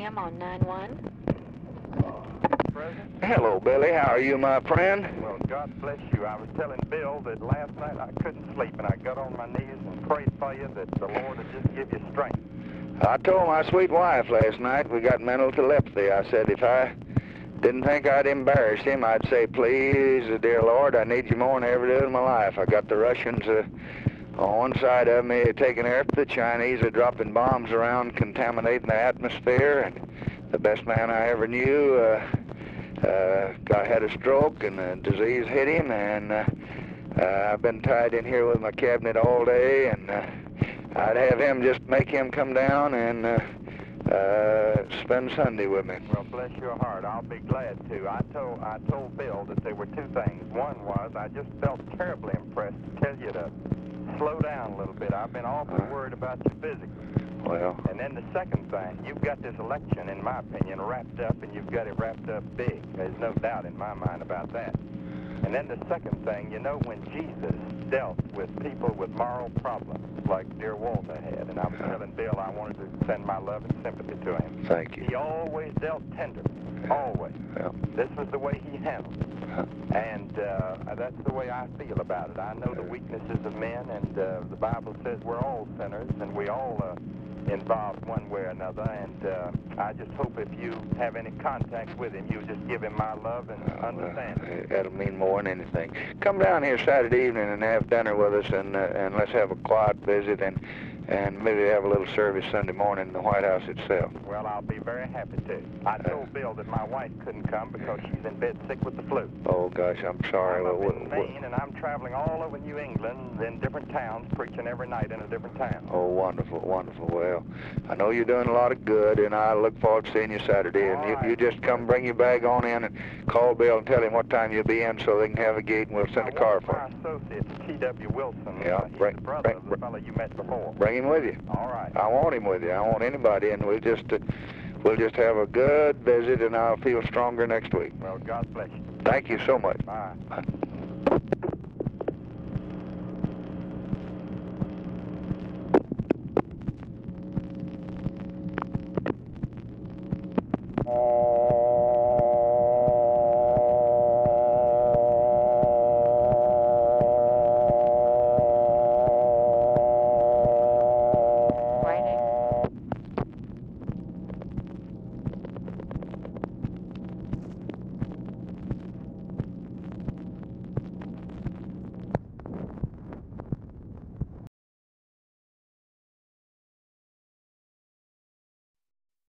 Sam on 9-1. Hello, Billy. How are you, my friend? Well, God bless you. I was telling Bill that last night I couldn't sleep, and I got on my knees and prayed for you that the Lord would just give you strength. I told my sweet wife last night we got mental telepathy. I said if I didn't think I'd embarrass him, I'd say, please, dear Lord, I need you more than I ever did in my life. I got the Russians on one side of me taking air. The Chinese are dropping bombs around, contaminating the atmosphere, and the best man I ever knew had a stroke, and the disease hit him, and I've been tied in here with my cabinet all day, and I'd have him just make him come down and spend Sunday with me. Well, bless your heart. I'll be glad to. I told Bill that there were two things. One was I just felt terribly impressed to tell you to slow down a little bit. I've been awfully worried about you physically. Well. And then the second thing, you've got this election, in my opinion, wrapped up, and you've got it wrapped up big. There's no doubt in my mind about that. And then the second thing, you know, when Jesus dealt with people with moral problems, like dear Walter had, and I was telling Bill I wanted to send my love and sympathy to him. Thank you. He always dealt tender, always. Well. This was the way he handled it. And that's the way I feel about it. I know the weaknesses of men, and the Bible says we're all sinners, and we all involved one way or another, and I just hope if you have any contact with him, you just give him my love and understanding. That'll mean more than anything. Come down here Saturday evening and have dinner with us, and let's have a quiet visit, and maybe have a little service Sunday morning in the White House itself. Well, I'll be very happy to. I told Bill that my wife couldn't come because she's in bed sick with the flu. Oh, gosh, I'm sorry. I'm in Maine, and I'm traveling all over New England in different towns, preaching every night in a different town. Oh, wonderful, wonderful. Well, I know you're doing a lot of good, and I look forward to seeing you Saturday. And you just come bring your bag on in and call Bill and tell him what time you'll be in so they can have a gate, and we'll send a car for him. My associate, T.W. Wilson. Yeah, he's the brother of the fellow you met before. Bring him with you. All right. I want him with you. I want anybody, and we'll just have a good visit, and I'll feel stronger next week. Well, God bless you. Thank you so much. Bye.